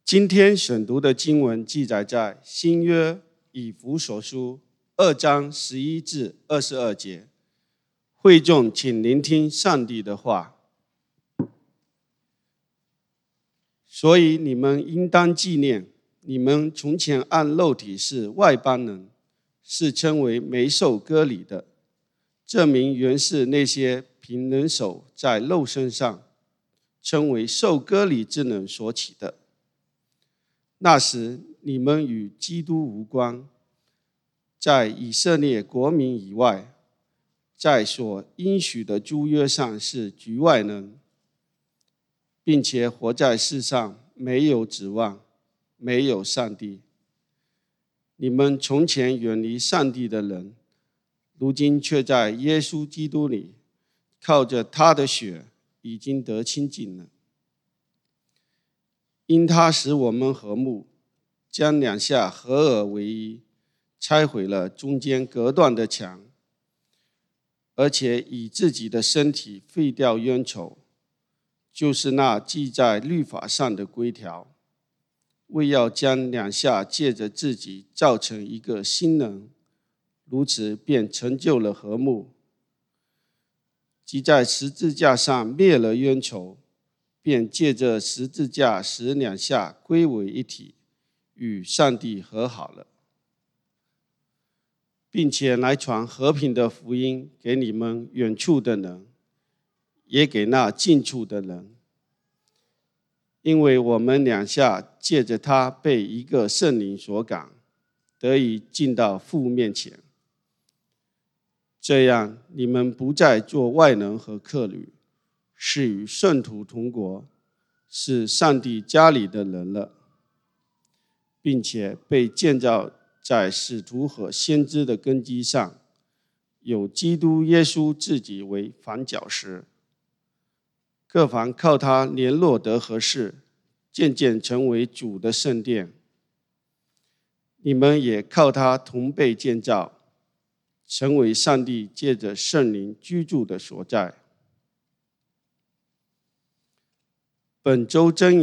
今天选读的经文记载在新约以弗所书2章11至22节。会众请聆听上帝的话。所以你们应当纪念，你们从前按肉体是外邦人，是称为没受割礼的，这名原是那些凭人手在肉身上称为受割礼之人所起的。那时你们与基督无关，在以色列国民以外，在所应许的诸约上是局外人，并且活在世上没有指望，没有上帝。你们从前远离上帝的人，如今却在耶稣基督里，靠着他的血已经得清净了。因他使我们和睦，将两下合而为一，拆毁了中间隔断的墙，而且以自己的身体废掉冤仇，就是那记在律法上的规条，为要将两下借着自己造成一个新人，如此便成就了和睦。即在十字架上灭了冤仇，便借着十字架使两下归为一体，与上帝和好了，并且来传和平的福音给你们远处的人，也给那近处的人。因为我们两下借着他被一个圣灵所感，得以进到父面前。这样你们不再做外人和客旅，是与圣徒同国，是上帝家里的人了，并且被建造在使徒和先知的根基上，有基督耶稣自己为房角石，各房靠他联络得合适，渐渐成为主的圣殿。你们也靠他同被建造，成为上帝借着圣灵居住的所在。本周箴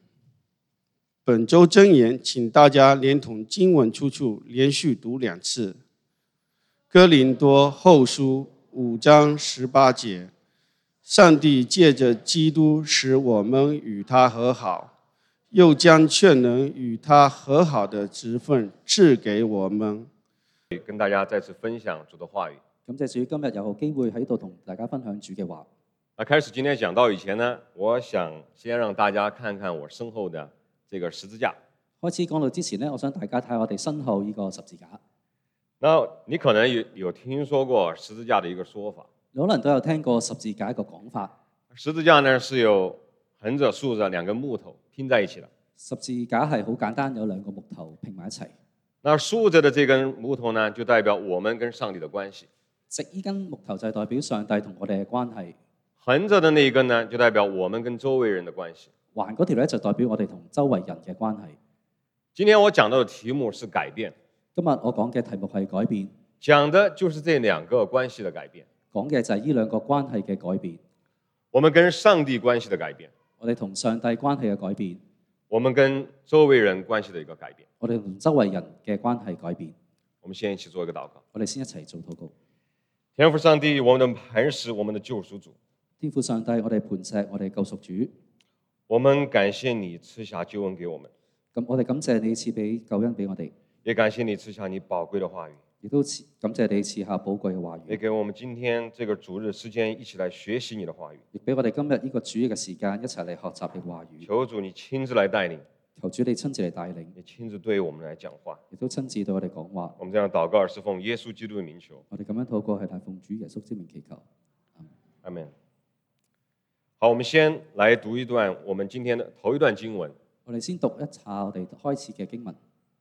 言，请大家连同经文出处连续读2次。哥林多后书5章18节，上帝借着基督使我们与他和好，又将劝人与他和好的职分赐给我们。 跟大家再次分享主的話語。 感謝主，今日有機會喺度同大家分享主嘅話。 開始今天講道以前呢，我想先讓大家看看我身後的這個十字架。 開始講到之前呢，我想大家睇我哋身後呢個十字架。 那你可能有聽說過十字架的一個說法。 你可能都有聽過十字架一個講法。 十字架呢是有橫着豎着兩個木頭拼在一起的。 十字架係好簡單，有兩個木頭拼埋一齊。 那豎着的這根木頭呢，就代表我們跟上帝的關係。 直呢根木頭就代表上帝同我哋嘅關係。 橫着的那一根呢，就代表我們跟周圍人的關係。 橫嗰條咧就代表我哋同周圍人嘅關係。 今天我講到的題目是改變。 今日我講嘅題目係改變， 講的就是這兩個關係的改變。 講嘅就係呢兩個關係嘅改變。 我們跟上帝關係的改變， 我哋同上帝關係嘅改變， 我們跟周圍人關係的一個改變， 我哋同周圍人嘅關係改變。 我們先一起做一個禱告。 我哋先一齊做禱告。 天父上帝，我們的磐石，我們的救贖主。 天父上帝，我哋磐石，我哋救贖主。 我們感謝你賜下救恩給我們。 咁我哋感謝你賜俾救恩俾我哋， 也感謝你賜下你寶貴的話語。 亦都感謝你賜下寶貴嘅話語。 也給我們今天這個主日時間一起來學習你的話語。 亦俾我哋今日呢個主日嘅時間一齊嚟學習你嘅話語。 求主你親自來帶領。 求主你親自嚟帶領。 你親自對我們來講話。 亦都親自對我哋講話。 我們這樣禱告是奉耶穌基督的名求。 我哋咁樣禱告係大奉主耶穌之名祈求。 阿們。好，我們先來讀一段我們今天的頭一段經文。 我哋先讀一下我哋開始嘅經文。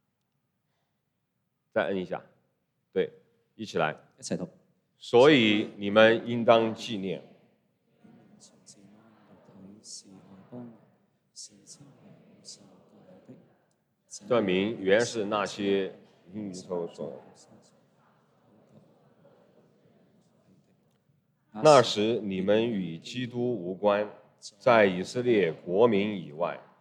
再摁一下，對，一起來， 一齊讀。 所以你們應當紀念。這名原是那些應受所。那時你們與基督無關，在以色列國民以外，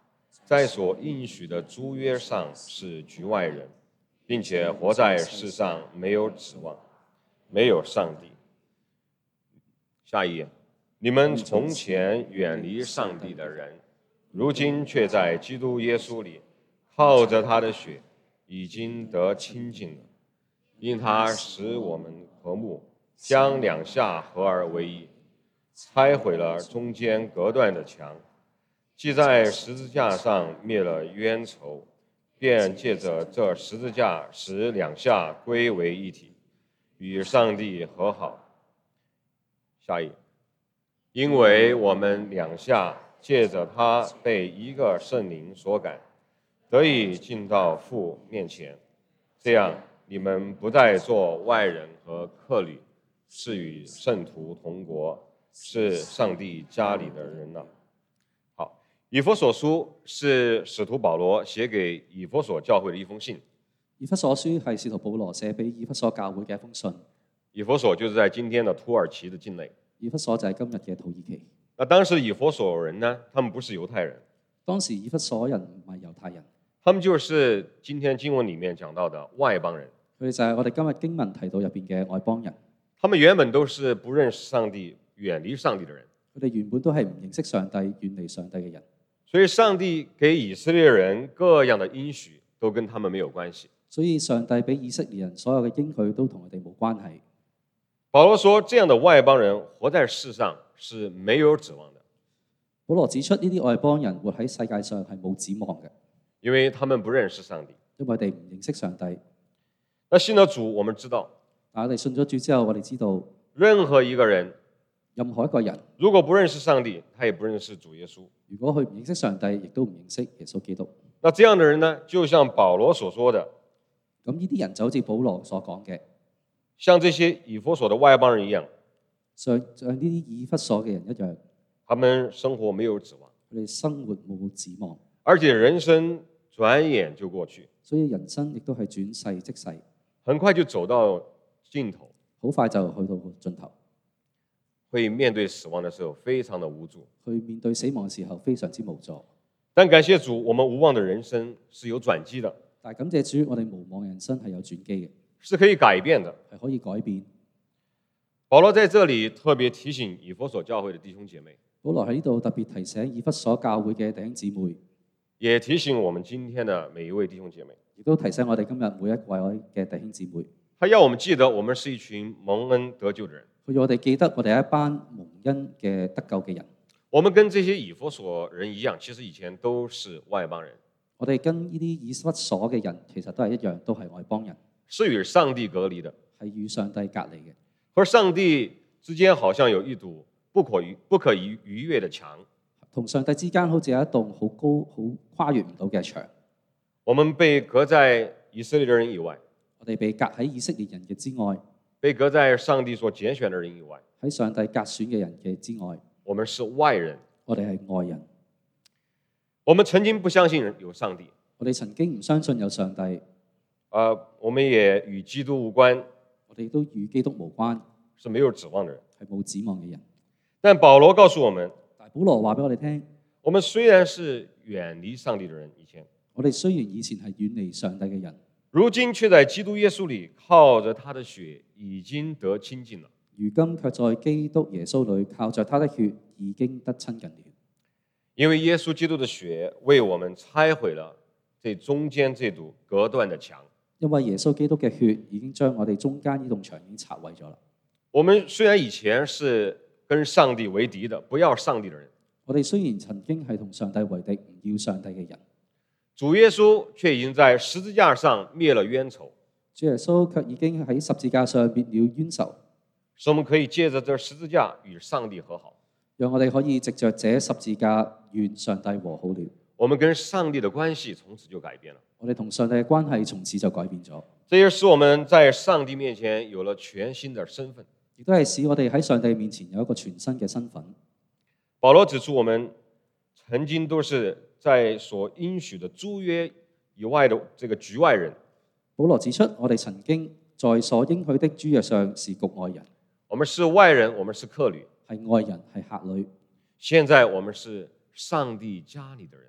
在所应许的诸约上是局外人，并且活在世上没有指望，没有上帝。下一页，你们从前远离上帝的人，如今却在基督耶稣里，靠着他的血，已经得清净了。因他使我们和睦，将两下合而为一，拆毁了中间隔断的墙，既在十字架上灭了冤仇，便借着这十字架使两下归为一体，与上帝和好。下一页，因为我们两下借着他被一个圣灵所感，得以进到父面前，这样你们不再做外人和客旅，是与圣徒同国，是上帝家里的人了。好，以弗所书是使徒保羅寫給以弗所教會的一封信。 以弗所書係使徒保羅寫俾以弗所教會嘅一封信。 以弗所就是在今天的土耳其的境內。 以弗所就係今日嘅土耳其。 那當時以弗所人呢，他們不是猶太人。 當時以弗所人唔係猶太人， 他們就是今天經文裡面講到的外邦人。 佢哋就係我哋今日經文提到入邊嘅外邦人。 他們原本都是不認識上帝、遠離上帝的人。 佢哋原本都係唔認識上帝、遠離上帝嘅人。 所以上帝給以色列人各樣的應許都跟他們沒有關係。 所以上帝俾以色列人所有嘅應許都同佢哋冇關係。 保羅說，這樣的外邦人活在世上是沒有指望的。 保羅指出呢啲外邦人活喺世界上係冇指望嘅， 因為他們不認識上帝。 因為佢哋唔認識上帝。 那信了主，我們知道， 但我哋信咗主之後，我哋知道任何一個人， 任何一個人， 如果不認識上帝，他也不認識主耶穌。 如果佢唔認識上帝，亦都唔認識耶穌基督。 那這樣的人呢，就像保羅所說的， 咁呢啲人就好似保羅所講嘅， 像這些以弗所的外邦人一樣， 像呢啲以弗所嘅人一樣， 他們生活沒有指望， 佢哋生活冇指望， 而且人生轉眼就過去， 所以人生亦都係轉世即逝， 很快就走到盡頭， 好快就去到盡頭。 會面對死亡的時候非常的無助， 去面對死亡嘅時候非常之無助。 但感謝主，我們無望的人生是有轉機的， 但係感謝主，我哋無望嘅人生係有轉機嘅， 是可以改變的， 係可以改變。 保羅在這裡特別提醒以弗所教會的弟兄姐妹， 保羅喺呢度特別提醒以弗所教會嘅弟兄姊妹， 也提醒我們今天的每一位弟兄姐妹， 亦都提醒我哋今日每一位嘅弟兄姊妹。 他要我們記得，我們是一群蒙恩得救的人。 佢要我哋記得，我哋係一班蒙恩嘅得救嘅人。 我們跟這些以弗所人一樣，其實以前都是外邦人。 我哋跟呢啲以弗所嘅人其實都係一樣，都係外邦人， 是與上帝隔離的， 係與上帝隔離嘅。 和上帝之間好像有一堵不可逾越的牆。 同上帝之間好似有一棟好高、好跨越唔到嘅牆。 我們被隔在以色列的人以外， 我哋被隔喺以色列人嘅之外， 被隔在上帝所揀選的人以外， 喺上帝隔選嘅人嘅之外。 我們是外人， 我哋係外人。 我們曾經不相信有上帝， 我哋曾經唔相信有上帝， 我們也與基督無關， 我哋都與基督無關， 是沒有指望的人， 係冇指望嘅人。 但保羅告訴我們， 但保羅話俾我哋聽， 我們雖然是遠離上帝的人，以前我哋雖然以前係遠離上帝嘅人， 如今卻在基督耶穌裡靠着他的血已經得親近了。 如今卻在基督耶穌裡靠着他的血已經得親近了。 因為耶穌基督的血為我們拆毀了這中間這堵隔斷的牆。 因為耶穌基督嘅血已經將我哋中間呢棟牆已經拆毀咗啦。 我們雖然以前是跟上帝為敵的，不要上帝的人， 我哋雖然曾經係同上帝為敵，唔要上帝嘅人， 主耶穌卻已經在十字架上滅了冤仇。 主耶穌卻已經喺十字架上滅了冤仇， 使我們可以借着這十字架與上帝和好， 讓我哋可以藉着這十字架與上帝和好了。 我們跟上帝的關係從此就改變了。 我哋同上帝嘅關係從此就改變咗， 這也使我們在上帝面前有了全新的身份。 亦都係使我哋喺上帝面前有一個全新嘅身份。 保羅指出，我們曾經都是在所應許的諸約以外的這個局外人。 保羅指出，我哋曾經在所應許的諸約上是局外人， 我們是外人，我們是客旅， 係外人，係客旅。 現在我們是上帝家裏的人。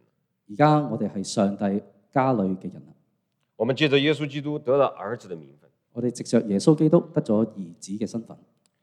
而家我哋係上帝家裏嘅人啦， 我们借着耶稣基督得了儿子的名分。 我哋藉着耶穌基督得咗兒子嘅身份。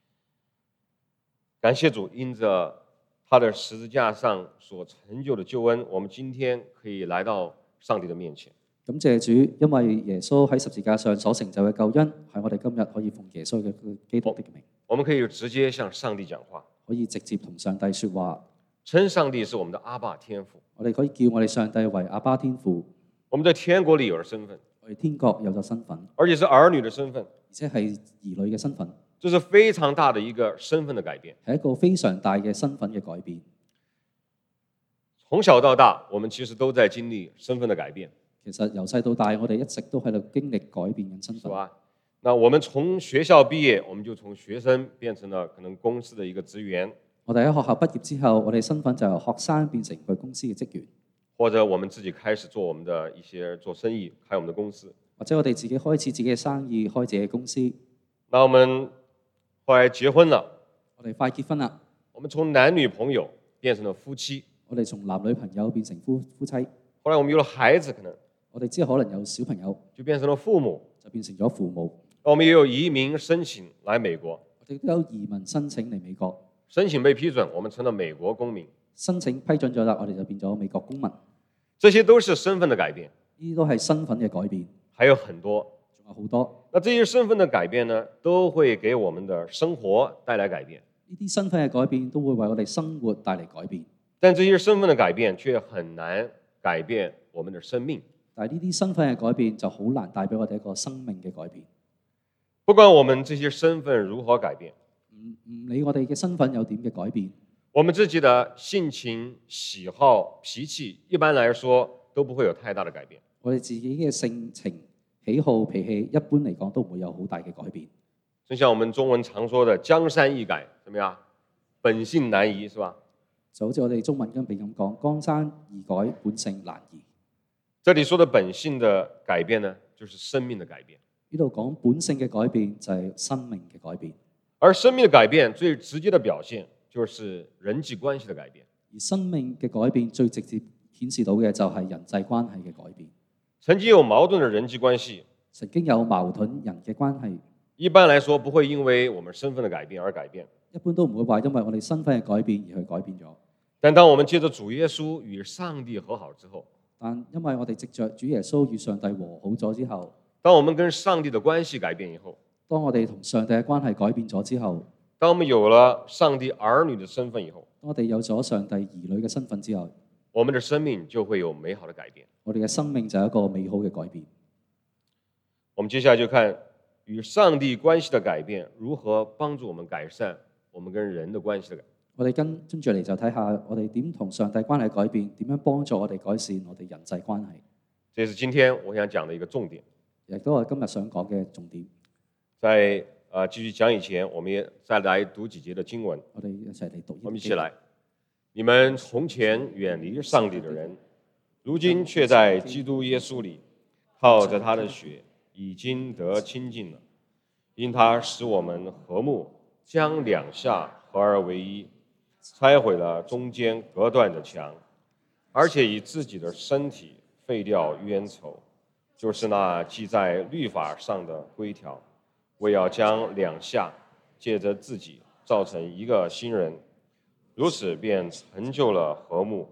感谢主，因着他的十字架上所成就的救恩，我们今天可以来到上帝的面前。 感謝主，因為耶穌喺十字架上所成就嘅救恩，係我哋今日可以奉耶穌嘅基督的名， 我们可以直接向上帝讲话， 可以直接同上帝說話。 称上帝是我们的阿爸天父。 我哋可以叫我哋上帝為阿爸天父， 我们在天國里有了身份， 我哋天國有咗身份， 而且是兒女的身份， 而且係兒女嘅身份， 这是非常大的一個身份的改變。 係一個非常大嘅身份嘅改變。 從小到大，我們其實都在經歷身份的改變， 其實由細到大，我哋一直都喺度經歷改變緊身份。 是吧？那我們從學校畢業，我們就從學生變成了可能公司的一個職員， 我哋喺學校畢業之後，我哋身份就由學生變成佢公司嘅職員， 或者我們自己開始做我們的一些做生意，開我們的公司。 或者我哋自己開始自己嘅生意，開自己嘅公司。 那我們後來結婚了， 我哋快結婚啦， 我們從男女朋友變成了夫妻， 我哋從男女朋友變成夫妻。 後來我們有了孩子，可能我哋之後可能有小朋友， 就變成了父母。 就變成咗父母。 我們也有移民申請來美國， 我哋都有移民申請嚟美國， 申請被批准，我們成了美國公民。 申請批准咗啦，我哋就變咗美國公民。 這些都是身份的改變， 呢啲都係身份嘅改變， 還有很多。 仲有好多。 那這些身份的改變呢，都會給我們的生活帶來改變。 呢啲身份嘅改變都會為我哋生活帶嚟改變， 但這些身份的改變卻很難改變我們的生命。 但係呢啲身份嘅改變就好難帶俾我哋一個生命嘅改變。 不管我們這些身份如何改變， 唔理我哋嘅身份有點嘅改變， 我們自己的性情、喜好、脾氣，一般來說都不會有太大的改變。 我哋自己嘅性情、喜好、脾氣，一般嚟講都唔會有好大嘅改變。 就像我們中文常說的江山易改，怎麼樣？本性難移，是吧？ 就好似我哋中文跟邊咁講，江山易改，本性難移。 這裡說的本性的改變呢，就是生命的改變。 呢度講本性嘅改變就係生命嘅改變， 而生命的改變最直接的表現就是人際關係的改變。 而生命嘅改變最直接顯示到嘅就係人際關係嘅改變。 曾經有矛盾的人際關係， 曾經有矛盾人嘅關係， 一般來說不會因為我們身份的改變而改變。 一般都唔會話因為我哋身份嘅改變而去改變咗。 但當我們借着主耶穌與上帝和好之後， 但因為我哋藉着主耶穌與上帝和好咗之後， 當我們跟上帝的關係改變以後， 當我哋同上帝嘅關係改變咗之後， 當我們有了上帝兒女的身份以後， 當我哋有咗上帝兒女嘅身份之後， 我們的生命就會有美好的改變。 我哋嘅生命就有一個美好嘅改變。 我們接下來就看與上帝關係的改變如何幫助我們改善我們跟人的關係的改變。 我哋跟住嚟就睇下我哋點同上帝關係改變，點樣幫助我哋改善我哋人際關係。 這是今天我想講的一個重點。 亦都係今日想講嘅重點。 在繼續講以前，我們也再來讀幾節的經文。 我哋一齊嚟讀。 我們一起來。你們從前遠離上帝的人，如今卻在基督耶穌裡，靠着他的血已經得親近了。因他使我們和睦，將兩下合而為一，拆毀了中間隔斷的牆，而且以自己的身體廢掉冤仇，就是那記在律法上的規條，為要將兩下借着自己造成一個新人，如此便成就了和睦。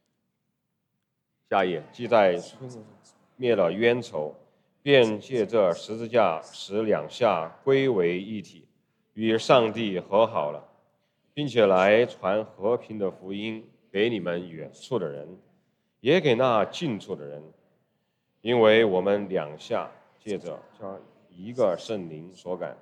下一頁，記在滅了冤仇，便借着十字架使兩下歸為一體，與上帝和好了，並且來傳和平的福音給你們遠處的人，也給那近處的人。因為我們兩下借着將一個聖靈所感。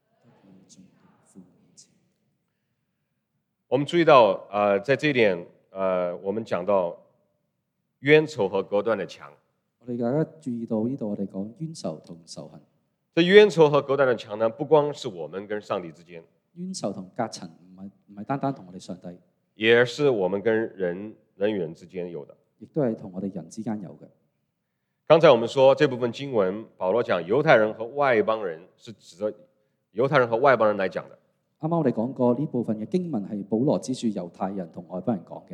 我們注意到，在這一點，我們講到冤仇和隔斷的牆。 我哋大家注意到呢度，我哋講冤仇同仇恨。 這冤仇和隔斷的牆呢，不光是我們跟上帝之間， 冤仇同隔層唔係單單同我哋上帝， 也是我們跟人與人之間有的， 亦都係同我哋人之間有嘅。 剛才我們說這部分經文，保羅講猶太人和外邦人，是指着猶太人和外邦人來講的。 啱啱我哋講過呢部分嘅經文係保羅指住猶太人同外邦人講嘅，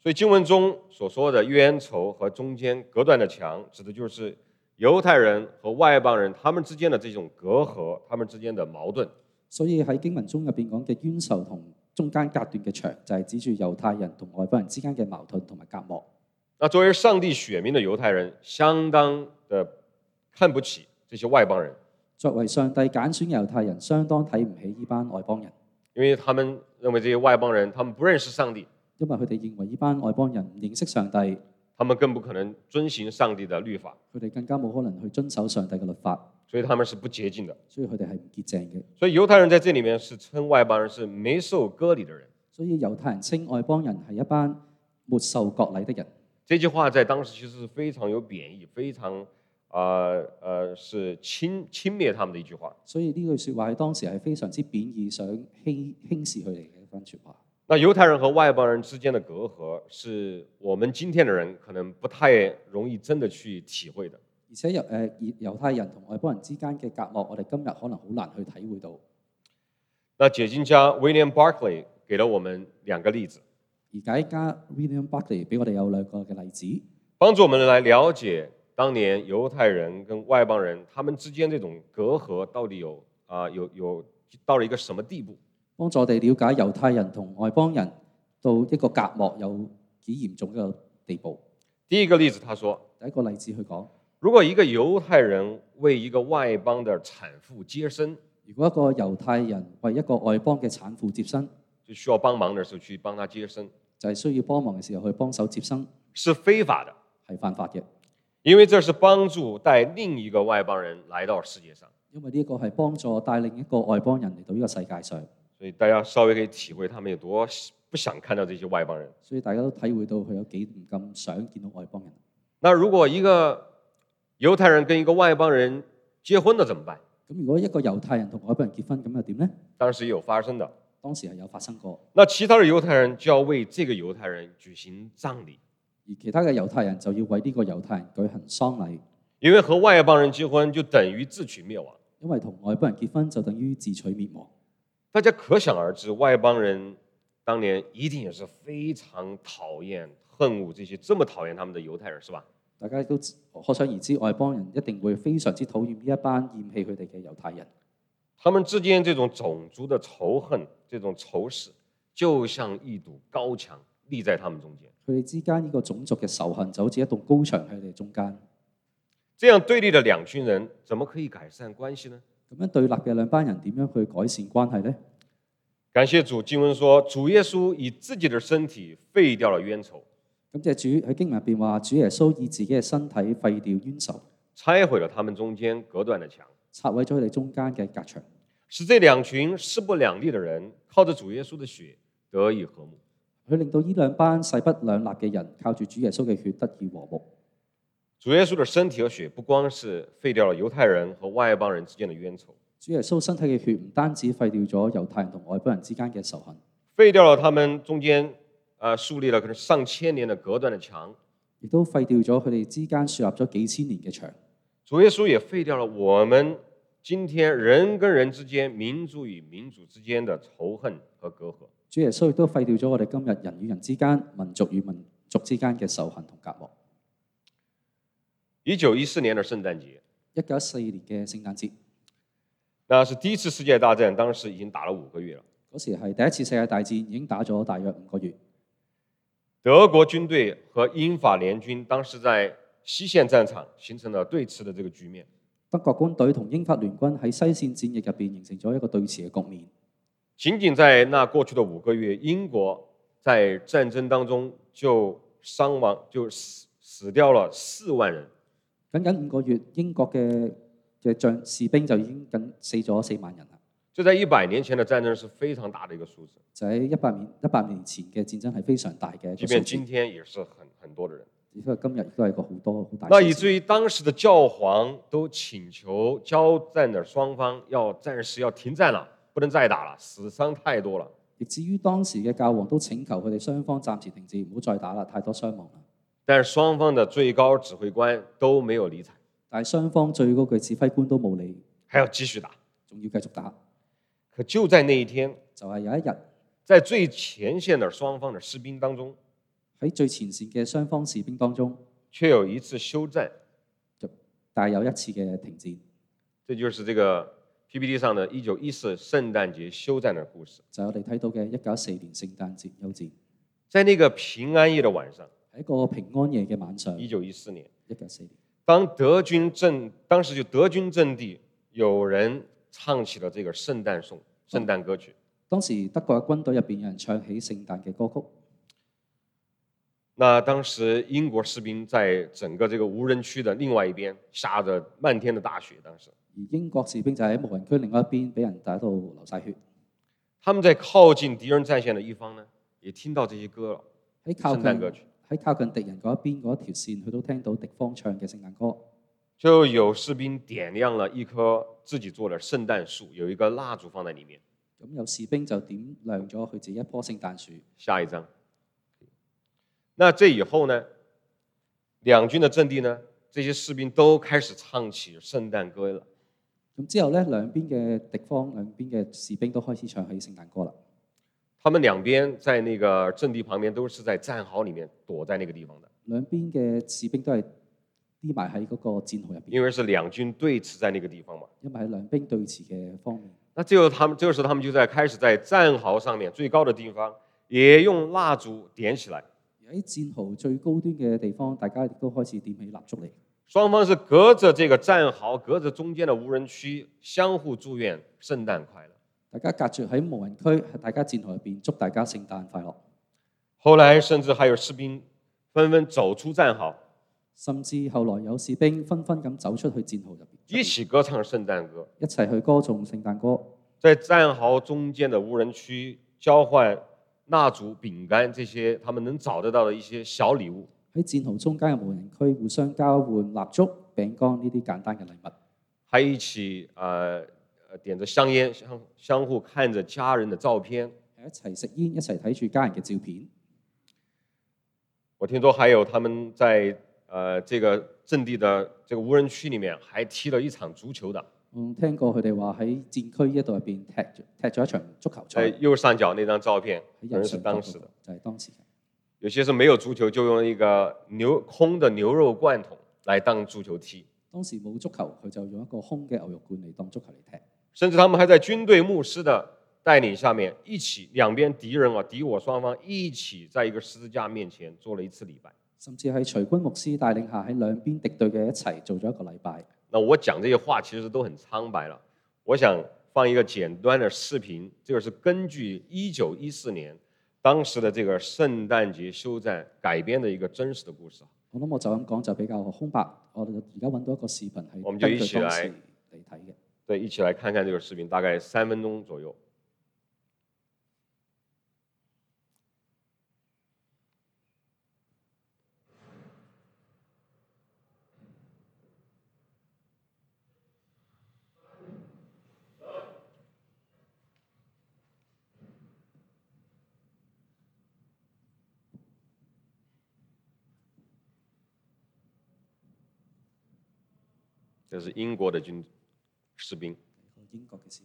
所以经文中所說的冤仇和中間隔斷的牆，指的就是猶太人和外邦人他們之間的這種隔閡，他們之間的矛盾。 所以喺經文中入邊講嘅冤仇同中間隔斷嘅牆，就係指住猶太人同外邦人之間嘅矛盾同埋隔膜。 那作為上帝選民的猶太人，相當的看不起這些外邦人。 作為上帝揀選猶太人，相當睇唔起呢班外邦人， 因為他們認為這些外邦人，他們不認識上帝， 因為佢哋認為呢班外邦人唔認識上帝， 他們更不可能遵行上帝的律法， 佢哋更加冇可能去遵守上帝嘅律法， 所以他們是不潔淨的。 所以佢哋係唔潔淨嘅。 所以猶太人在這裡面是稱外邦人是沒受割禮的人。 所以猶太人稱外邦人係一班沒受割禮的人。 這句話在當時其實是非常有貶義，非常是輕蔑他們的一句話。 所以呢句説話喺當時係非常之貶義，想輕視佢哋嘅一番説話。 那猶太人和外邦人之間的隔閡，是我們今天的人可能不太容易真的去體會的。 而且猶太人同外邦人之間嘅隔膜，我哋今日可能好難去體會到。 那解經家 William Barclay 給了我們兩個例子。 而解家 William Barclay 俾我哋有兩個嘅例子， 幫助我們來了解當年猶太人跟外邦人他們之間這種隔閡到底有到了一個什麼地步？ 幫助我哋了解猶太人同外邦人到一個隔膜有幾嚴重嘅地步。 第一個例子，他說， 第一個例子去講， 如果一個猶太人為一個外邦的產婦接生， 如果一個猶太人為一個外邦嘅產婦接生， 就需要幫忙的時候去幫他接生， 就係需要幫忙嘅時候去幫手接生， 是非法的， 係犯法嘅， 因為這是幫助帶另一個外邦人來到世界上。 因為呢個係幫助帶另一個外邦人嚟到呢個世界上， 所以大家稍微可以體會他們有多不想看到這些外邦人。 所以大家都體會到佢有幾唔咁想見到外邦人。 那如果一個猶太人跟一個外邦人結婚了怎麼辦？ 咁如果一個猶太人同外邦人結婚，咁又點呢？ 當時有發生的。 當時係有發生過。 那其他的猶太人就要為這個猶太人舉行葬禮， 而其他嘅猶太人就要為呢個猶太人舉行喪禮， 因為和外邦人結婚就等於自取滅亡。 因為同外邦人結婚就等於自取滅亡。 大家可想而知，外邦人當年一定也是非常討厭、恨惡這些這麼討厭他們的猶太人，是吧？ 大家都可想而知，外邦人一定會非常之討厭呢一班厭棄佢哋嘅猶太人。 他們之間這種種族的仇恨、這種仇視，就像一堵高牆立在他們中間。 佢哋之間呢個種族嘅仇恨就好似一棟高牆喺佢哋中間。 這樣對立的兩群人，怎麼可以改善關係呢？ 咁樣對立嘅兩班人點樣去改善關係呢？ 感謝主，經文說，主耶穌以自己的身體廢掉了冤仇。 感謝主，喺經文入邊話，主耶穌以自己嘅身體廢掉冤仇， 拆毀了他們中間隔斷的牆， 拆毀咗佢哋中間嘅隔牆， 使這兩群勢不兩立的人靠着主耶穌的血得以和睦。 佢令到呢兩班勢不兩立嘅人靠住主耶穌嘅血得以和睦。 主耶穌的身體和血不光是廢掉了猶太人和外邦人之間的冤仇， 主耶穌身體嘅血唔單止廢掉咗猶太人同外邦人之間嘅仇恨， 廢掉了他們中間樹立了可能上千年的隔斷的牆， 亦都廢掉咗佢哋之間樹立咗幾千年嘅牆。 主耶穌也廢掉了我們今天人跟人之間、民族與民族之間的仇恨和隔閡。 主耶穌亦都廢掉咗我哋今日人與人之間、民族與民族之間嘅仇恨同隔膜。 1914年的聖誕節 ，1914年嘅聖誕節， 那是第一次世界大戰，當時已經打了5個月了。 嗰時係第一次世界大戰，已經打咗大約5個月。 德國軍隊和英法聯軍當時在西線戰場形成了對峙的這個局面。 德國軍隊同英法聯軍喺西線戰役入邊形成咗一個對峙嘅局面。 僅僅在那過去的5個月，英國在戰爭當中就傷亡就死掉了4萬人。 僅僅5個月，英國嘅士兵就已經死咗4萬人啦。 這在100年前的戰爭是非常大的一個數字。 就喺100年前嘅戰爭係非常大嘅一個數字。 即便今天也是很多的人。 因為今日亦都係一個好多好大。 那以至於當時的教皇都請求交戰的雙方要暫時要停戰了，不能再打了，死傷太多了。 亦至於當時嘅教皇都請求佢哋雙方暫時停止，唔好再打啦，太多傷亡啦。 但雙方的最高指揮官都沒有理睬。 但係雙方最高嘅指揮官都冇理， 還要繼續打， 仲要繼續打。 可就在那一天， 就係有一日， 在最前線的雙方的士兵當中， 喺最前線嘅雙方士兵當中， 卻有一次休戰， 但係有一次嘅停戰。 這就是這個 PPT 上的1914聖誕節休戰的故事。 就係我哋睇到嘅1914年聖誕節休戰。 在那個平安夜的晚上， 喺一個平安夜嘅晚上 1914年 ，1914年， 當時就德軍陣地有人唱起了這個聖誕頌、聖誕歌曲。 當時德國嘅軍隊入邊有人唱起聖誕嘅歌曲。 那當時英國士兵在整個這個無人區的另外一邊下着漫天的大雪，當時而英國士兵就喺無人區另外一邊俾人打到流晒血。 他們在靠近敵人戰線的一方呢，也聽到這些歌， 喺靠聖誕歌曲。 喺靠近敵人嗰一邊嗰一條線，佢都聽到敵方唱嘅聖誕歌。 就有士兵點亮了一棵自己做的聖誕樹，有一個蠟燭放在裡面。 咁有士兵就點亮咗佢自己一棵聖誕樹。 下一張。那這以後呢，兩軍的陣地呢，這些士兵都開始唱起聖誕歌了。 咁之後咧，兩邊嘅敵方兩邊嘅士兵都開始唱起聖誕歌啦。 他們兩邊在那個陣地旁邊都是在戰壕裡面躲在那個地方的。 兩邊嘅士兵都係匿埋喺嗰個戰壕入邊。 因為是兩軍對峙在那個地方嘛。 因為係兩兵對峙嘅方面。 那這個時候他們就開始在戰壕上面最高的地方，也用蠟燭點起來。 喺戰壕最高端嘅地方，大家亦都開始點起蠟燭嚟。 雙方是隔着這個戰壕，隔着中間的無人區，相互祝願聖誕快樂。 大家隔住喺無人區，喺大家戰壕入邊祝大家聖誕快樂。 後來甚至還有士兵紛紛走出戰壕， 甚至後來有士兵紛紛咁走出去戰壕入邊， 一起歌唱聖誕歌， 一齊去歌頌聖誕歌。 在戰壕中間的無人區交換蠟燭、餅乾這些他們能找得到的一些小禮物。 喺戰壕中間嘅無人區互相交換蠟燭、餅乾呢啲簡單嘅禮物， 還一起點着香煙，相互看着家人的照片， 一齊食煙，一齊睇住家人嘅照片。 我聽說還有他們在這個陣地的這個無人區裡面，還踢了一場足球的。 聽過佢哋話喺戰區一度入邊踢咗一場足球賽。 右上角那張照片，可能是當時的， 就係當時嘅。 有些是沒有足球，就用一個空的牛肉罐頭來當足球踢。 當時冇足球，佢就用一個空嘅牛肉罐嚟當足球嚟踢。 甚至他們還在軍隊牧師的帶領下面，一起兩邊敵人敵我雙方一起在一個十字架面前做了一次禮拜。 甚至係隨軍牧師帶領下喺兩邊敵對嘅一齊做咗一個禮拜。 那我講這些話其實都很蒼白了，我想放一個簡單的視頻，這個是根據1914年當時的這個聖誕節休戰改編的一個真實的故事。 我諗我就咁講就比較空白。我哋而家揾到一個視頻係我們就一起來嚟睇嘅。 對，一起來看看這個視頻，大概3分鐘左右。這是英國的士兵。 英國嘅士兵。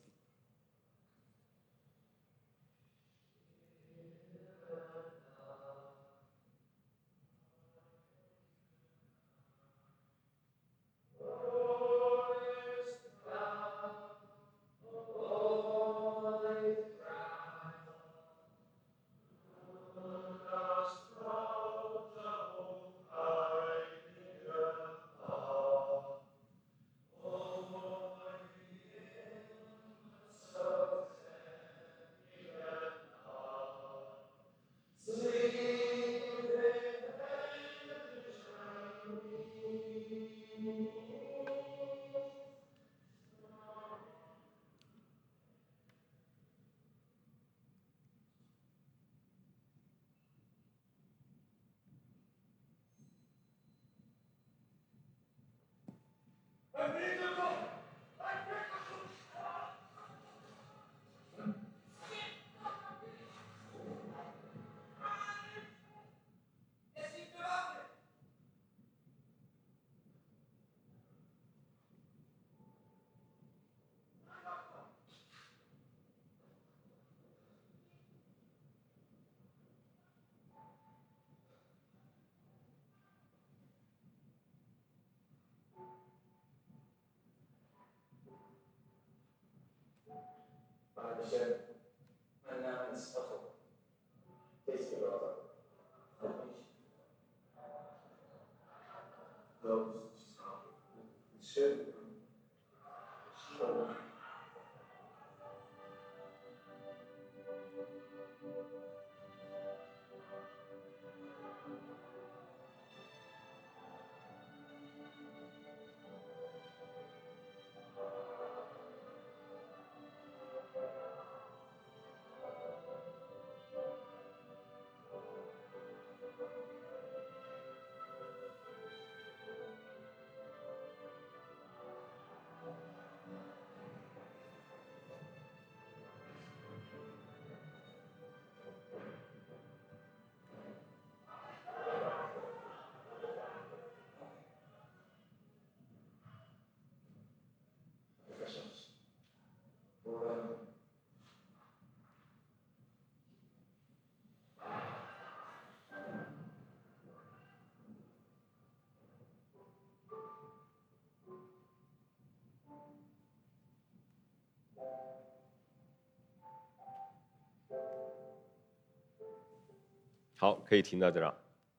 好，可以停到这儿。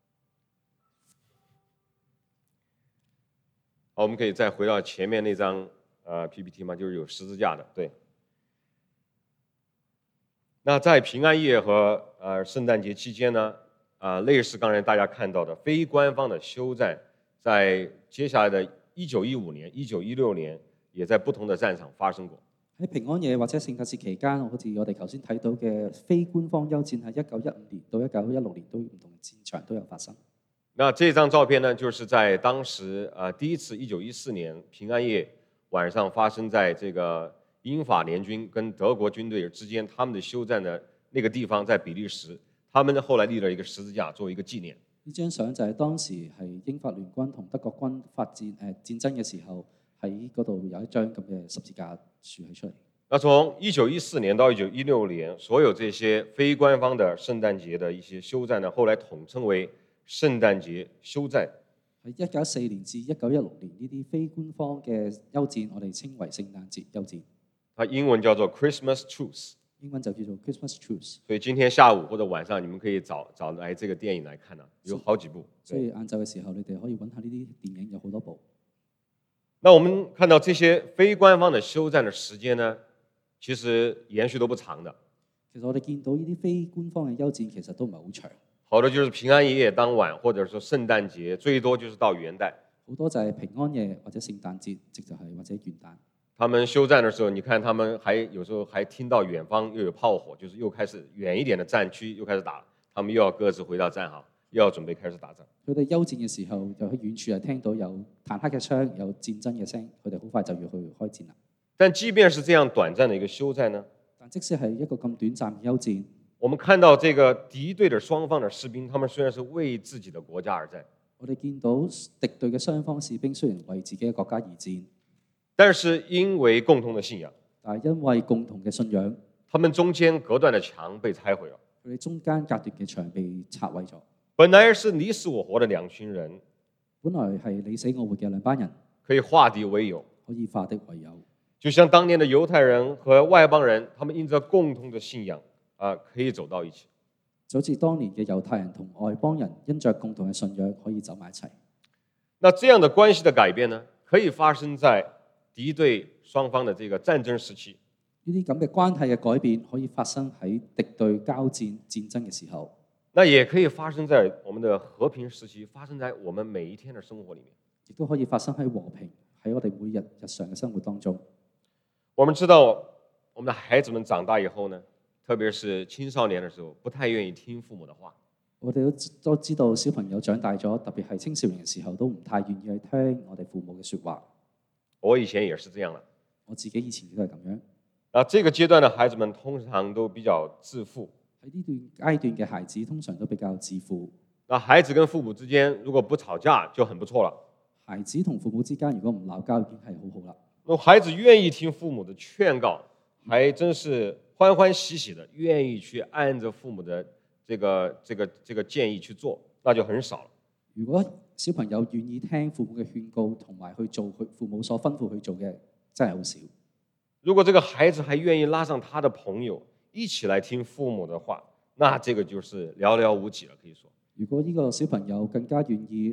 好，我们可以再回到前面那张PPT 吗？就是有十字架的，对。那在平安夜和圣诞节期间呢，类似刚才大家看到的非官方的休战，在接下来的1915年、1916年，也在不同的战场发生过。 喺平安夜或者聖誕節期間，好似我哋頭先睇到嘅非官方休戰，喺1915年到1916年都唔同嘅戰場都有發生。 那这张照片呢，就是在当时第一次1914年平安夜晚上发生在这个英法联军跟德國軍隊之間，他們的休戰的那個地方在比利時，他們後來立了一個十字架作為一個紀念。 呢張相就係當時係英法聯軍同德國軍發戰戰爭嘅時候，喺嗰度有一張咁嘅十字架豎起出嚟。 那從1914年到1916年，所有這些非官方的聖誕節的一些休戰呢，後來統稱為聖誕節休戰。 喺1914年至1916年呢啲非官方嘅休戰，我哋稱為聖誕節休戰。 它英文叫做 Christmas Truce， 英文就叫做 Christmas Truce。 所以今天下午或者晚上，你們可以找來這個電影來看啊，有好幾部。 所以晏晝嘅時候，你哋可以揾下呢啲電影，有好多部。 那我們看到這些非官方的休戰的時間呢，其實延續都不長的。 其實我哋見到呢啲非官方嘅休戰，其實都唔係好長。 好的就是平安夜當晚，或者說聖誕節，最多就是到元旦。 好多就係平安夜或者聖誕節，即就係或者元旦。 他們休戰的時候，你看他們有時候還聽到遠方又有炮火，就是又開始遠一點的戰區又開始打了，他們又要各自回到戰壕，又要準備開始打仗。 佢哋休戰嘅時候，就喺遠處係聽到有坦克嘅槍，有戰爭嘅聲，佢哋好快就要去開戰啦。 但即便是這樣短暫的一個休戰呢， 但即使係一個咁短暫嘅休戰， 我們看到這個敵對的雙方的士兵，他們雖然是為自己的國家而戰， 我哋見到敵對嘅雙方士兵雖然為自己嘅國家而戰， 但是因為共同的信仰， 但係因為共同嘅信仰， 他們中間隔斷的牆被拆毀了。 佢哋中間隔斷嘅牆被拆毀咗。 本來是你死我活的兩群人， 本來係你死我活嘅兩班人， 可以化敵為友， 可以化敵為友。 就像當年的猶太人和外邦人，他們因着共同的信仰可以走到一起。 就好似當年嘅猶太人同外邦人因着共同嘅信仰可以走埋一齊。 那這樣的關係的改變呢，可以發生在敵對雙方的這個戰爭時期。 呢啲咁嘅關係嘅改變可以發生喺敵對交戰戰爭嘅時候。 那也可以發生在我們的和平時期，發生在我們每一天的生活裡面。 亦都可以發生喺和平喺我哋每日日常嘅生活當中。 我們知道，我們的孩子們長大以後呢，特別是青少年的時候，不太願意聽父母的話。 我哋都知道小朋友長大咗，特別係青少年嘅時候，都唔太願意去聽我哋父母嘅説話。 我以前也是這樣的。 我自己以前都係咁樣。 這個階段的孩子們通常都比較自負。 喺呢段階段嘅孩子通常都比較自負。 孩子跟父母之間如果不吵架就很不錯了。 孩子同父母之間如果唔鬧交已經係好好啦。 那孩子願意聽父母的勸告，還真是歡歡喜喜的，願意去按着父母的這個建議去做，那就很少了。 如果小朋友願意聽父母嘅勸告，同埋去做佢父母所吩咐去做嘅，真係好少。 如果這個孩子還願意拉上他的朋友一起來聽父母的話，那這個就是寥寥無幾了，可以說。 如果呢個小朋友更加願意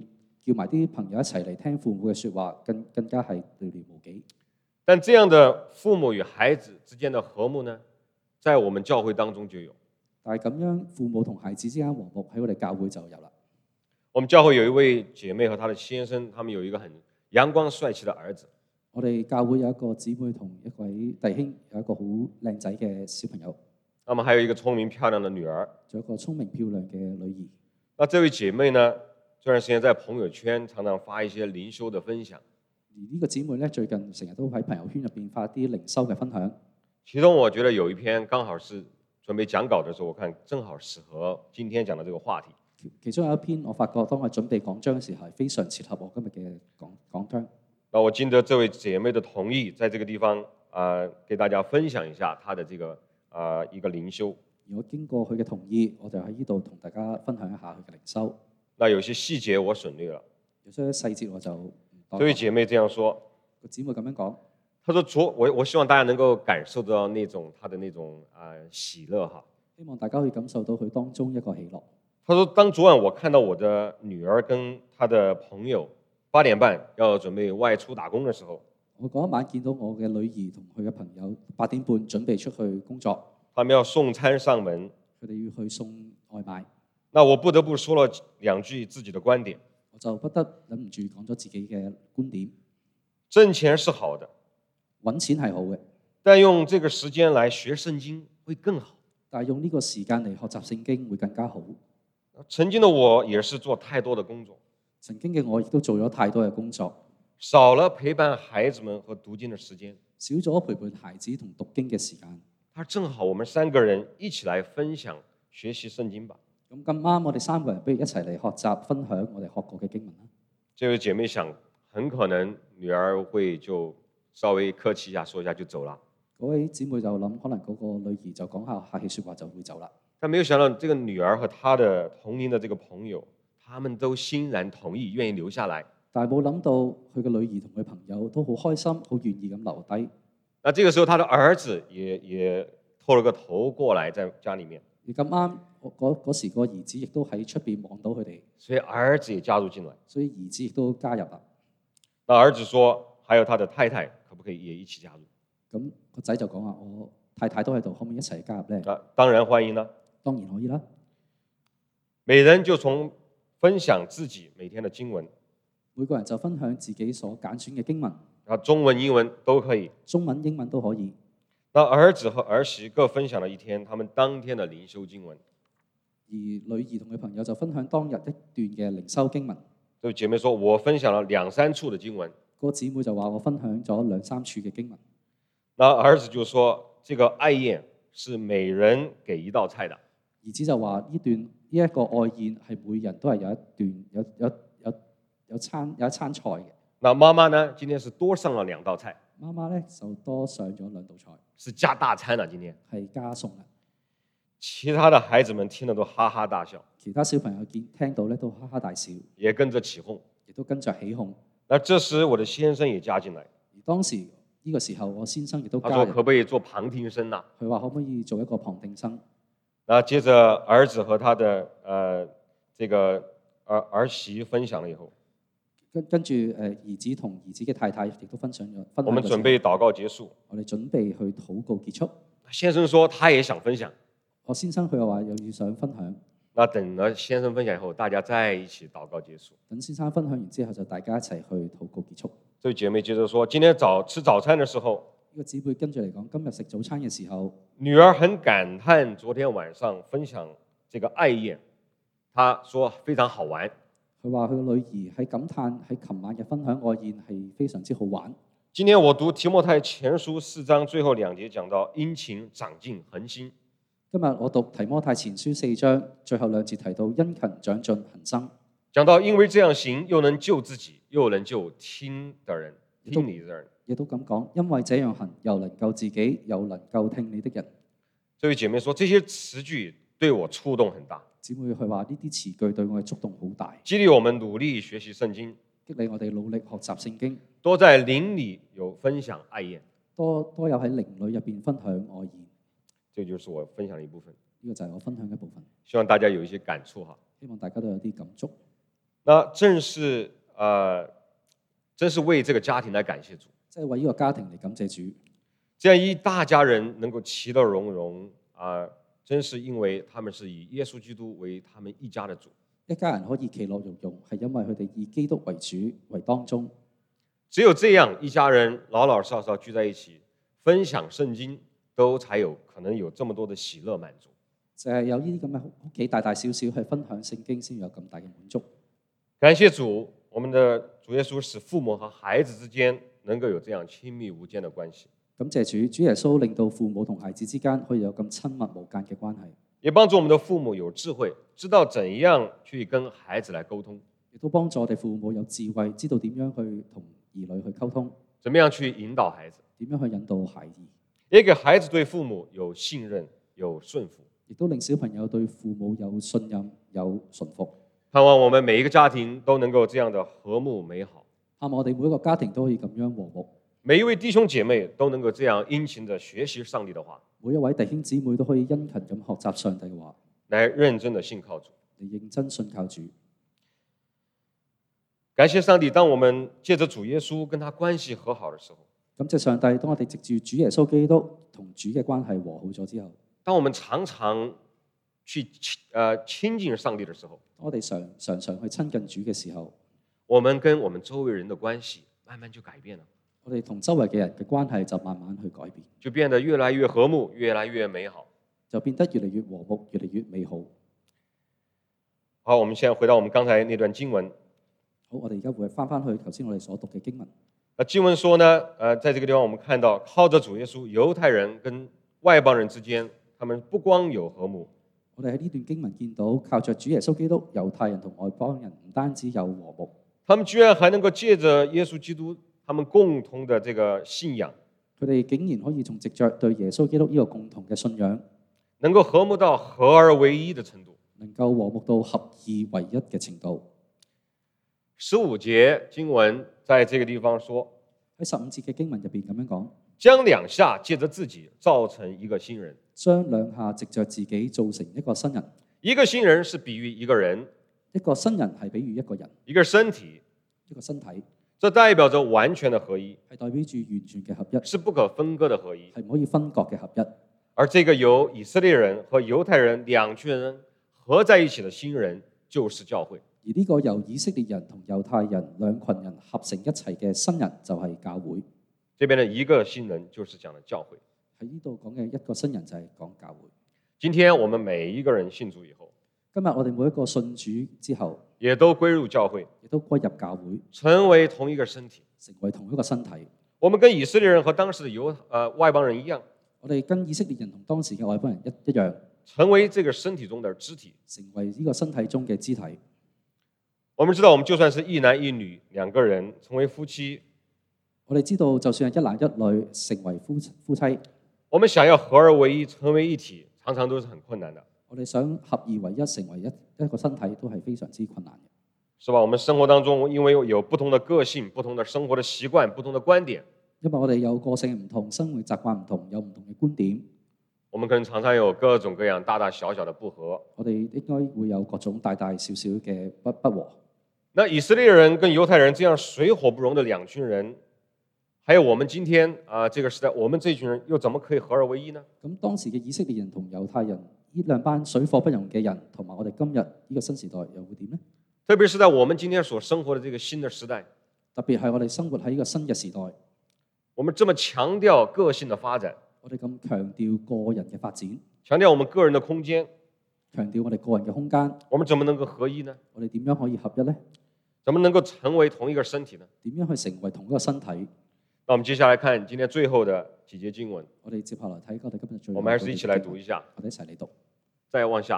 叫埋啲朋友一齊嚟聽父母嘅説話，更加係寥寥無幾。 但這樣的父母與孩子之間的和睦呢，在我們教會當中就有。 但係咁樣父母同孩子之間和睦喺我哋教會就有啦。 我們教會有一位姐妹和她的先生，他們有一個很陽光帥氣的兒子。 我哋教會有一個姊妹同一位弟兄有一個好靚仔嘅小朋友， 那麼還有一個聰明漂亮的女兒， 仲有一個聰明漂亮嘅女兒。 那這位姐妹呢，這段時間在朋友圈常常發一些靈修的分享。 而呢個姊妹咧，最近成日都喺朋友圈入邊發啲靈修嘅分享。 其中我覺得有一篇剛好是準備講稿的時候，我看正好適合今天講的這個話題。 其中有一篇我發覺，當我準備講章嘅時候，係非常切合我今日嘅講章。 那我經得這位姐妹的同意，在這個地方給大家分享一下她的這個一個靈修。 如果經過佢嘅同意，我就喺呢度同大家分享一下佢嘅靈修。 那有些細節我省略了， 有些細節我就唔多講。 這位姐妹這樣說， 個姊妹咁樣講， 她說我希望大家能夠感受到那種她的那種喜樂哈。 希望大家可以感受到佢當中一個喜樂。 她說，當昨晚我看到我的女兒跟她的朋友8點半要準備外出打工的時候， 我嗰一晚見到我嘅女兒同佢嘅朋友8點半準備出去工作， 他們要送餐上門， 佢哋要去送外賣。 那我不得不說了兩句自己的觀點。 我就不得忍唔住講咗自己嘅觀點。 掙錢是好的， 揾錢係好嘅， 但用這個時間來學聖經會更好。 但係用呢個時間嚟學習聖經會更加好。 曾經的我也是做太多的工作， 曾經嘅我亦都做咗太多嘅工作， 少了陪伴孩子們和讀經的時間， 少咗陪伴孩子同讀經嘅時間。 而正好我們3個人一起來分享學習聖經吧。 咁啱，我哋3個人不如一齊嚟學習分享我哋學過嘅經文啦。 這位姐妹想，很可能女兒會就稍微客氣一下，說一下就走了。 嗰位姊妹就諗，可能嗰個女兒就講下客氣説話就會走啦。 但沒有想到，這個女兒和她的同齡的這個朋友，他們都欣然同意，願意留下來。 但係冇諗到，佢嘅女兒同佢朋友都好開心，好願意咁留低。 那這個時候，他的兒子也透了個頭過來，在家裡面。 而咁啱，嗰時個兒子亦都喺出邊望到佢哋， 所以兒子也加入進來。 所以兒子亦都加入啦。 那兒子說，還有他的太太，可不可以也一起加入？ 咁個仔就講話：我太太都喺度，可唔可以一齊加入咧？ 當然歡迎啦。 當然可以啦。 每人就從分享自己每天的經文， 每個人就分享自己所揀選嘅經文， 中文、英文都可以， 中文、英文都可以。 那兒子和兒媳各分享了一天他們當天的靈修經文。 而女兒同佢朋友就分享當日一段嘅靈修經文。 這位姐妹說：我分享了2、3處的經文。 個姊妹就話：我分享咗2、3處嘅經文。 那兒子就說：這個愛宴是每人給一道菜的。 兒子就話：呢一個愛宴係每人都係有一段有一餐菜嘅。 那媽媽呢？今天是多上了2道菜。 媽媽咧就多上咗2道菜， 是加大餐啦，今天係加餸啦。 其他的孩子們聽了都哈哈大笑， 其他小朋友聽到咧都哈哈大笑， 也跟着起哄， 亦都跟着起哄。 那這時我的先生也加進來， 而當時呢個時候，我先生亦都加入。 他說：可不可以做旁聽生啊？ 佢話：可唔可以做一個旁聽生？ 那接着兒子和他的這個兒媳分享了以後， 跟住兒子同兒子嘅太太亦都分享咗。 我們準備禱告結束， 我哋準備去禱告結束。 先生說他也想分享， 我先生佢又話又要想分享。 那等了先生分享以後，大家再一起禱告結束。 等先生分享完之後，就大家一齊去禱告結束。 這位姐妹接着說：今天吃早餐的時候， 呢個姊妹跟住嚟講，今日食早餐嘅時候， 女兒很感嘆昨天晚上分享這個愛宴，她說非常好玩。 佢話佢個女兒喺感嘆喺琴晚嘅分享愛宴係非常之好玩。 今天我讀提摩太前書4章最後2節講到殷勤長進恆心。 今日我讀提摩太前書4章最後2節提到殷勤長進恆生， 講到因為這樣行，又能救自己，又能救聽的人，聽你的人。 亦都咁講，因為這樣行，又能救自己，又能夠聽你的人。 這位姐妹說，這些詞句對我觸動很大。 姊妹佢話呢啲詞句對我嘅觸動好大， 激勵我們努力學習聖經， 激勵我哋努力學習聖經， 多在靈裡有分享愛宴， 多有喺靈裡入邊分享愛宴。 這就是我分享的一部分。 呢個就係我分享嘅部分。 希望大家有一些感觸哈。 希望大家都有啲感觸。 那正是为这个家庭来感谢主。 即係為呢個家庭嚟感謝主。 这樣一大家人能夠其樂融融真是因為他們是以耶穌基督為他們一家的主。 一家人可以其樂融融，係因為佢哋以基督為主為當中。 只有這樣，一家人老老少少聚在一起，分享聖經，都才有可能有這麼多的喜樂滿足。 就係有呢啲咁嘅屋企大大小小去分享聖經，先有咁大嘅滿足。 感謝主，我們的主耶穌使父母和孩子之間能夠有這樣親密無間的關係。 感謝主，主耶穌令到父母同孩子之間可以有咁親密無間嘅關係， 也幫助我們的父母有智慧，知道怎樣去跟孩子來溝通， 亦都幫助我哋父母有智慧，知道點樣去同兒女去溝通， 怎麼樣去引導孩子， 點樣去引導孩兒， 也給孩子對父母有信任、有順服， 亦都令小朋友對父母有信任、有順服。 盼望我們每一個家庭都能夠這樣的和睦美好， 盼望我哋每一個家庭都可以咁樣和睦， 每一位弟兄姐妹都能夠這樣殷勤地學習上帝的話， 每一位弟兄姊妹都可以殷勤咁學習上帝嘅話， 來認真地信靠主， 嚟認真信靠主。 感謝上帝，當我們借着主耶穌跟他關係和好的時候， 感謝上帝，當我哋藉住主耶穌基督同主嘅關係和好咗之後， 當我們常常去親近上帝的時候， 當我哋常常去親近主嘅時候， 我們跟我們周圍人的關係慢慢就改變了， 我哋同周圍嘅人嘅關係就慢慢去改變， 就變得越來越和睦，越來越美好， 就變得越嚟越和睦，越嚟越美好。 好，我們現在回到我們剛才那段經文。 好，我哋而家會翻去頭先我哋所讀嘅經文。 經文說呢，在這個地方我們看到，靠着主耶穌，猶太人跟外邦人之間，他們不光有和睦。 我哋喺呢段經文見到，靠着主耶穌基督，猶太人同外邦人唔單止有和睦， 他們居然還能夠借着耶穌基督，他們共同的這個信仰， 佢哋竟然可以從藉着對耶穌基督呢個共同嘅信仰， 能夠和睦到合而為一的程度， 能夠和睦到合二為一嘅程度。 15節經文在這個地方說， 喺15節嘅經文入邊咁樣講， 將兩下借着自己造成一個新人， 將兩下藉着自己造成一個新人。 一個新人是比喻一個人， 一個新人係比喻一個人， 一個身體， 一個身體， 這代表着完全的合一， 係代表住完全嘅合一， 是不可分割的合一， 係唔可以分割嘅合一。 而這個由以色列人和猶太人兩群人合在一起的新人，就是教會。 而呢個由以色列人同猶太人兩群人合成一齊嘅新人就係教會。 這邊的一個新人就是講的教會。 喺呢度講嘅一個新人就係講教會。 今天我們每一個人信主以後， 今日我哋每一個信主之後， 也都歸入教會， 亦都歸入教會， 成為同一個身體， 成為同一個身體。 我們跟以色列人和當時的外邦人一樣， 我哋跟以色列人同當時嘅外邦人一樣， 成為這個身體中的肢體， 成為呢個身體中嘅肢體。 我們知道，我們就算是一男一女兩個人成為夫妻， 我哋知道，就算係一男一女成為夫妻， 我們想要合而為一，成為一體，常常都是很困難的。 我哋想合二為一，成為一個身體，都係非常之困難嘅， 是吧？我們生活當中，因為有不同的個性、不同的生活的習慣、不同的觀點， 因為我哋有個性唔同，生活習慣唔同，有唔同嘅觀點， 我們可能常常有各種各樣大大小小的不合。 我哋應該會有各種大大小小嘅不和。 那以色列人跟猶太人這樣水火不容的兩群人，還有我們今天這個時代，我們這群人又怎麼可以合而為一呢？ 咁當時嘅以色列人同猶太人呢兩班水火不容嘅人，同埋我哋今日呢個新時代又會點呢？ 特別是在我們今天所生活的這個新的時代， 特別係我哋生活喺呢個新嘅時代， 我們這麼強調個性的發展， 我哋咁強調個人嘅發展， 強調我們個人的空間， 強調我哋個人嘅空間， 我們怎麼能夠合一呢？ 我哋點樣可以合一呢？ 怎麼能夠成為同一個身體呢？ 點樣去成為同一個身體？ 那我們接下來看今天最後的幾節經文， 我哋接下來睇我哋今日最後。 我們還是一起來讀一下。 我哋一齊嚟讀。 再往下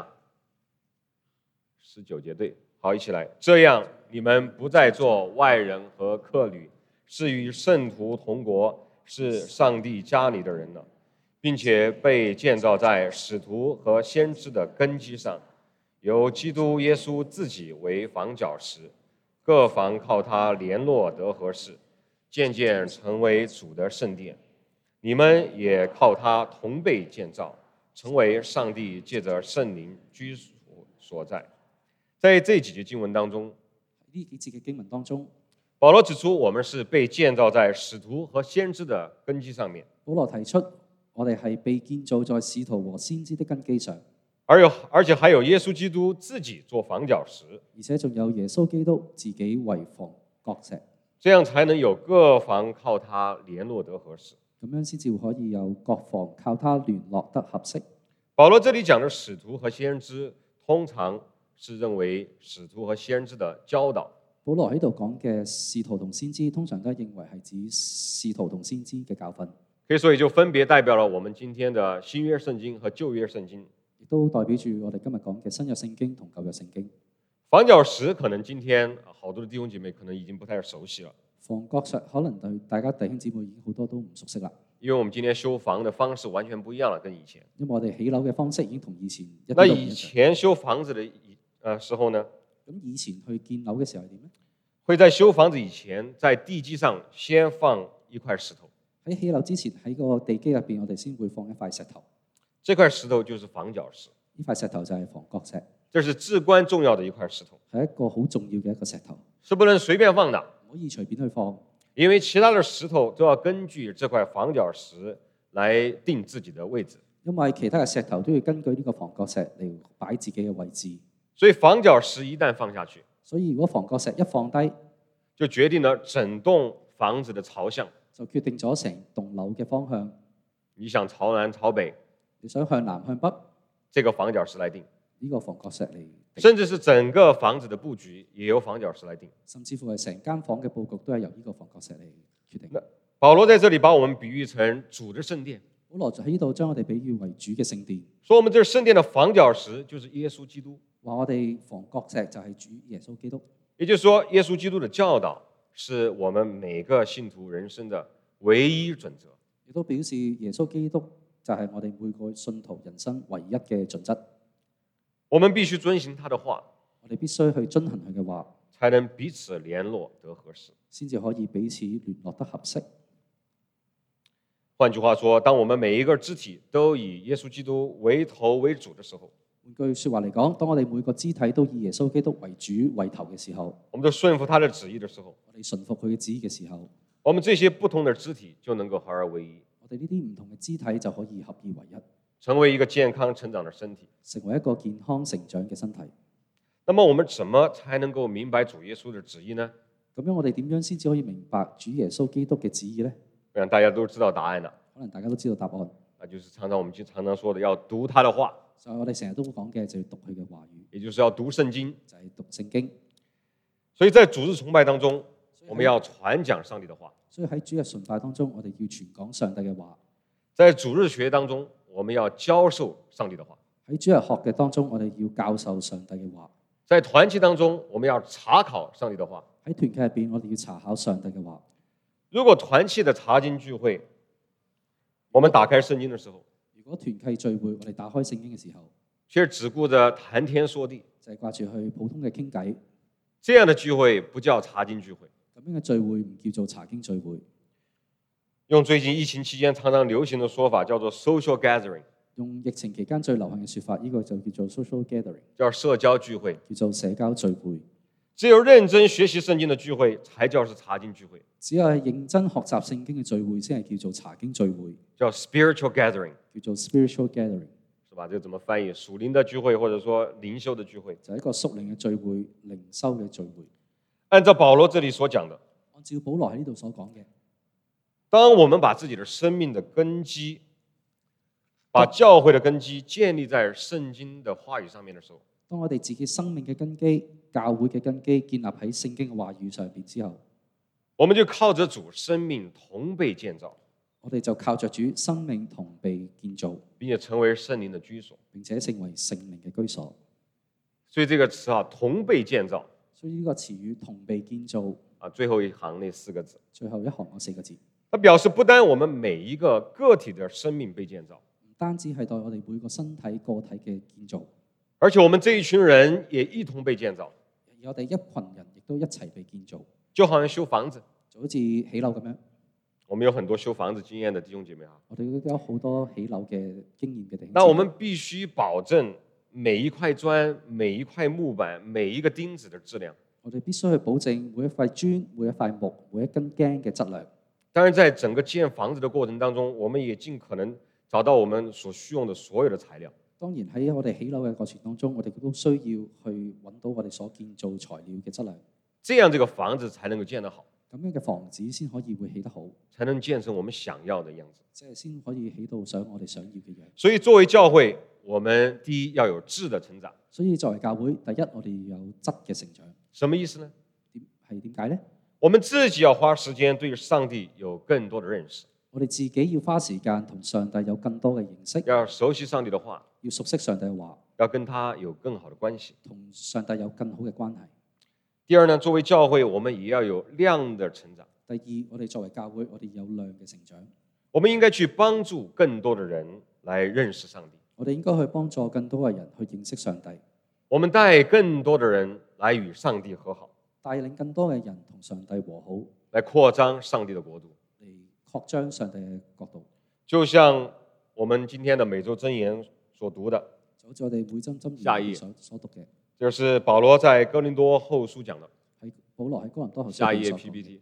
，19節，對，好，一起來。這樣，你們不再做外人和客旅，是與聖徒同國，是上帝家裏的人了，並且被建造在使徒和先知的根基上，由基督耶穌自己為房角石，各房靠他聯絡得合適，漸漸成為主的聖殿。你們也靠他同被建造，成為上帝借着聖靈居所在。在這幾節經文當中， 呢幾節嘅經文當中， 保羅指出我們是被建造在使徒和先知的根基上面， 保羅提出我哋係被建造在使徒和先知的根基上， 而且還有耶穌基督自己做房角石， 而且仲有耶穌基督自己為房角石， 這樣才能有各房靠他聯絡得合適。 咁樣先至可以有各房靠他聯絡得合適。 保羅這裡講的使徒和先知，通常是認為使徒和先知的教導。 保羅喺度講嘅使徒同先知，通常都係認為係指使徒同先知嘅教訓， 所以就分別代表了我們今天的新約聖經和舊約聖經， 亦都代表住我哋今日講嘅新約聖經同舊約聖經。 房角石可能今天好多的弟兄姐妹可能已經不太熟悉了， 房角石可能對大家弟兄姊妹已經好多都唔熟悉啦， 因為我們今天修房的方式完全不一樣了，跟以前。 因為我哋起樓嘅方式已經同以前一啲那都唔一樣。 以前修房子的時候呢， 咁以前去建樓嘅時候係點呢？ 會在修房子以前，在地基上先放一塊石頭。 喺起樓之前喺個地基入邊，我哋先會放一塊石頭。 這塊石頭就是房角石， 呢塊石頭就係房角石， 這是至關重要的一塊石頭， 係一個好重要嘅一個石頭， 是不能隨便放的。 唔可以隨便去放， 因為其他的石頭都要根據這塊房角石來定自己的位置， 因為其他嘅石頭都要根據呢個房角石嚟擺自己嘅位置。 所以房角石一旦放下去， 所以如果房角石一放低， 就決定了整棟房子的朝向。 就決定咗成棟樓嘅方向。 你想朝南朝北， 你想向南向北， 這個房角石來定； 呢個房角石嚟定， 甚至是整個房子的佈局也由房角石來定。 甚至乎係成間房嘅佈局都係由呢個房角石嚟決定。 保羅在這裡把我們比喻成主的聖殿， 保羅就喺呢度將我哋比喻為主嘅聖殿， 說我們這聖殿的房角石就是耶穌基督， 話我哋房角石就係主耶穌基督。 也就是說，耶穌基督的教導是我們每個信徒人生的唯一準則。 亦都表示耶穌基督就係我哋每個信徒人生唯一嘅準則。 我們必須遵行他的話， 我哋必須去遵行佢嘅話， 才能彼此聯絡得合適， 先至可以彼此聯絡得合適。 換句話說，當我們每一個肢體都以耶穌基督為頭為主的時候， 換句説話嚟講，當我哋每個肢體都以耶穌基督為主為頭嘅時候， 我們都順服他的旨意的時候， 我哋順服佢嘅旨意嘅時候， 我們這些不同的肢體就能夠合而為一， 我哋呢啲唔同嘅肢體就可以合二為一， 成為一個健康成長的身體。 成為一個健康成長嘅身體。 那麼我們怎麼才能夠明白主耶穌的旨意呢？ 咁樣我哋點樣先至可以明白主耶穌基督嘅旨意呢？ 我想大家都知道答案了， 可能大家都知道答案， 那就是我們常常說的，要讀他的話， 就係我哋成日都講嘅，就要讀佢嘅話語， 也就是要讀聖經。 就係讀聖經。 所以在主日崇拜當中，我們要傳講上帝的話； 所以喺主日崇拜當中，我哋要傳講上帝嘅話； 在主日學當中，我們要教授上帝的話； 喺主日學嘅當中，我哋要教授上帝嘅話； 在團契當中，我們要查考上帝的話。 喺團契入邊，我哋要查考上帝嘅話。 如果團契的查經聚會，我們打開聖經的時候， 如果團契聚會，我哋打開聖經嘅時候， 卻只顧着談天說地， 就係掛住去普通嘅傾偈， 這樣的聚會不叫查經聚會。 咁樣嘅聚會唔叫做查經聚會。 用最近疫情期間常常流行的說法，叫做 social gathering， 用疫情期間最流行嘅説法，呢個就叫做 social gathering， 叫社交聚會。 叫做社交聚會。 只有認真學習聖經的聚會，才叫是查經聚會。 只有係認真學習聖經嘅聚會，先係叫做查經聚會， 叫 spiritual gathering， 叫做 spiritual gathering， 是吧？這個怎麼翻譯？屬靈的聚會，或者說靈修的聚會， 就係一個屬靈嘅聚會、靈修嘅聚會。 按照保羅這裡所講的， 按照保羅喺呢度所講嘅， 當我們把自己的生命的根基，把教會的根基建立在聖經的話語上面的時候， 當我哋自己生命嘅根基、教會嘅根基建立喺聖經嘅話語上邊之後， 我們就靠着主生命同被建造， 我哋就靠着主生命同被建造， 並且成為聖靈的居所。 並且成為聖靈嘅居所。 所以這個詞啊，同被建造所以呢個詞語同被建造， 啊，最後一行那4個字， 最後一行嗰4個字， 它表示不單我們每一個個體的生命被建造， 唔單止係對我哋每個身體個體嘅建造， 而且我們這一群人也一同被建造， 而我哋一群人亦都一齊被建造， 就好像修房子， 就好似起樓咁樣。 我們有很多修房子經驗的弟兄姐妹啊， 我哋都有好多起樓嘅經驗嘅弟兄姊妹。 那我們必須保證每一塊磚、每一塊木板、每一個釘子的質量。 我哋必須去保證每一塊磚、每一塊木、每一根釘嘅質量。 当然，在整个建房子的过程当中，我们也尽可能找到我们所需用的所有的材料。 當然喺我哋起樓嘅過程當中，我哋都需要去揾到我哋所建造材料嘅質量， 这样这个房子才能够建得好， 咁樣嘅房子先可以會起得好， 才能建成我們想要的樣子。 即係先可以起到我哋想要嘅樣。 所以作為教會，我們第一要有質的成長。 所以作為教會，第一我哋要有質嘅成長。 什麼意思呢？ 點解呢？ 我們自己要花時間對上帝有更多的認識。 我哋自己要花時間同上帝有更多嘅認識， 要熟悉上帝的話， 要熟悉上帝嘅話， 要跟他有更好的關係， 同上帝有更好嘅關係。 第二呢，作為教會，我們也要有量的成長。 第二，我哋作為教會，我哋有量嘅成長。 我們應該去幫助更多的人來認識上帝。 我哋應該去幫助更多嘅人去認識上帝。 我們帶更多的人來與上帝和好， 帶領更多嘅人同上帝和好， 來擴張上帝的國度， 嚟擴張上帝嘅國度。 就像我們今天的每週箴言所讀的， 就好似我哋每週箴言所讀嘅， 就是保羅在哥林多後書講的。 係保羅喺哥林多後書下一頁所講。 PPT，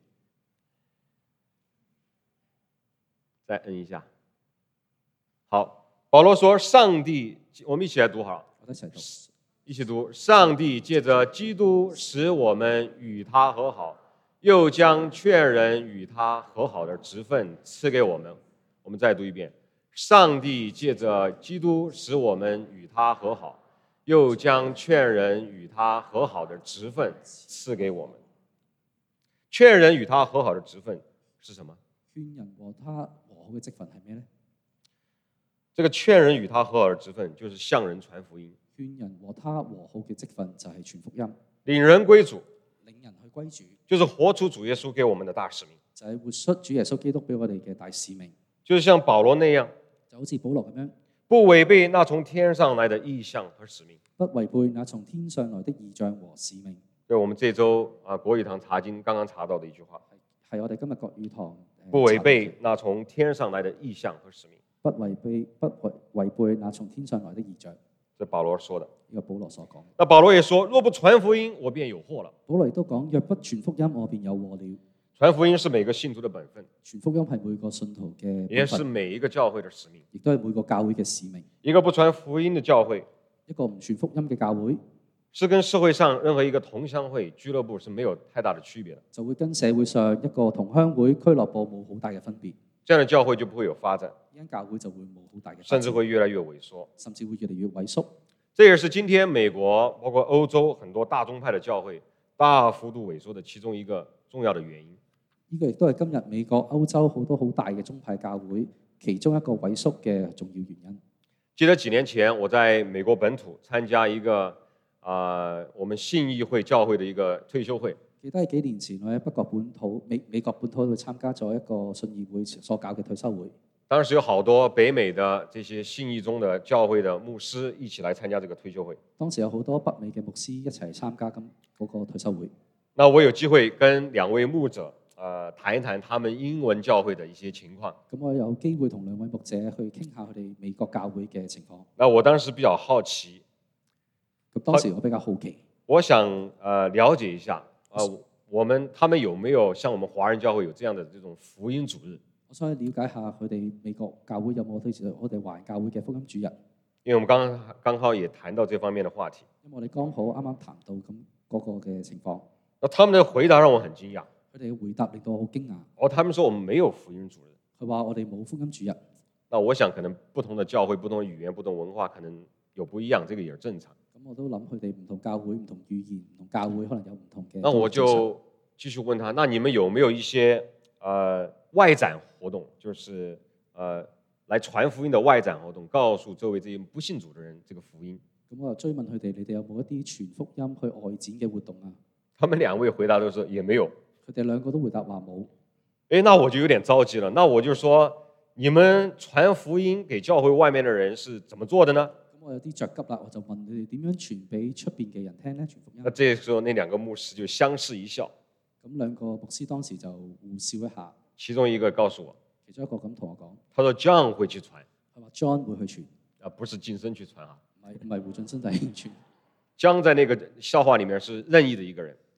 再摁一下。好，保羅說：上帝，我們一起來讀好了。 我哋一齊讀。 一起讀：上帝借着基督使我們與他和好，又將勸人與他和好的職分賜給我們。我們再讀一遍：上帝借着基督使我們與他和好，又將勸人與他和好的職分賜給我們。勸人與他和好的職分是什麼？ 勸人和他和好嘅職分係咩呢？ 這個勸人與他和好的職分就是向人傳福音。 勸人和他和好嘅職分就係傳福音， 領人歸主， 領人去歸主， 就是活出主耶穌給我們的大使命。 就係活出主耶穌基督俾我哋嘅大使命。 就是像保羅那樣， 就好似保羅咁樣， 不違背那從天上來的異象和使命。 不違背那從天上來的異象和使命。 對，我們這週國語堂查經剛剛查到的一句話， 係我哋今日國語堂不違背那從天上來的異象和使命。 不違背那從天上來的異象。 這保羅說的。 呢個保羅所講。 那保羅也說：若不傳福音，我便有禍了。 保羅亦都講：若不傳福音，我便有禍了。 傳福音是每個信徒的本分， 傳福音係每個信徒嘅本分， 也是每一個教會的使命， 亦都係每個教會嘅使命。 一個不傳福音的教會， 一個唔傳福音嘅教會， 是跟社會上任何一個同鄉會、俱樂部是沒有太大的區別的。 就會跟社會上一個同鄉會、俱樂部冇好大嘅分別。 這樣的教會就不會有發展， 呢間教會就會冇好大嘅發展， 甚至會越來越萎縮， 甚至會越嚟越萎縮。 這也是今天美國包括歐洲很多大宗派的教會大幅度萎縮的其中一個重要的原因。 呢個亦都係今日美國、歐洲好多好大嘅宗派教會其中一個萎縮嘅重要原因。 記得幾年前我在美國本土參加一個我們信義會教會的一個退休會。 記得係幾年前我喺北角本土美國本土度參加咗一個信義會所搞嘅退休會。 當時有好多北美的這些信義中的教會的牧師一起來參加這個退休會。 當時有好多北美嘅牧師一齊參加嗰個退休會。 那我有機會跟兩位牧者談一談他們英文教會的一些情況。 咁我有機會同兩位牧者去傾下佢哋美國教會嘅情況。 那我當時比較好奇。 咁當時我比較好奇。 我想了解一下他們有沒有像我們華人教會有這樣的這種福音主日？ 我想了解下佢哋美國教會有冇對住我哋華人教會嘅福音主日？ 因為我們剛好也談到這方面的話題。 因為我哋剛好啱啱談到咁嗰個嘅情況。 那他們的回答讓我很驚訝。 佢哋嘅回答令到我好驚訝。 他們說我們沒有福音主日。 佢話我哋冇福音主日。 那我想可能不同的教會、不同的語言、不同文化可能有不一樣，這個也是正常。 咁我都諗佢哋唔同教會、唔同語言、唔同教會可能有唔同嘅。 那我就繼續問他，那你們有沒有一些外展活動，就是來傳福音的外展活動，告訴周圍這些不信主的人這個福音？ 咁我就追問佢哋：你哋有冇一啲傳福音去外展嘅活動啊？ 他們兩位回答都說也沒有。 佢哋兩個都回答話冇。 那我就有點着急了。那我就說，你們傳福音給教會外面的人是怎麼做的呢？ 咁我有啲着急啦，我就問你哋點樣傳俾出邊嘅人聽呢？傳福音。 那這時候那兩個牧師就相視一笑。 咁兩個牧師當時就互笑一下。 其中一個告訴我， 其中一個咁同我講， 他說 John 會去傳。 佢話 John 會去傳， 不是晉身去傳啊。 唔係胡進新弟兄傳。 John 在那個笑話裡面是任意的一個人。